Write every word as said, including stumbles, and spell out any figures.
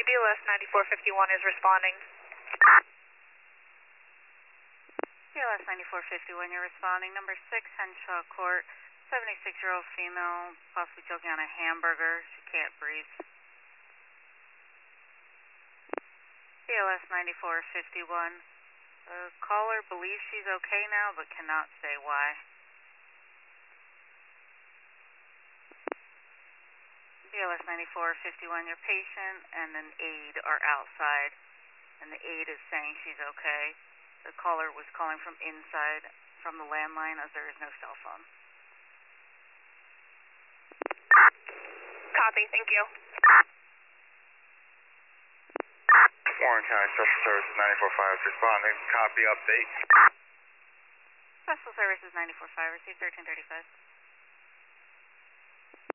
County, B L S ninety-four fifty-one is responding. B L S ninety-four fifty-one, you're responding. Number six, Henshaw Court, seventy-six-year-old female, possibly choking on a hamburger. She can't breathe. B L S ninety-four fifty-one, the caller believes she's okay now, but cannot say why. B L S ninety-four fifty-one, your patient and an aide are outside, and the aide is saying she's okay. The caller was calling from inside, from the landline, as there is no cell phone. Copy, thank you. Warren County Special Services ninety-four five is responding. Copy update. Special Services ninety-four five, receive thirteen thirty-five.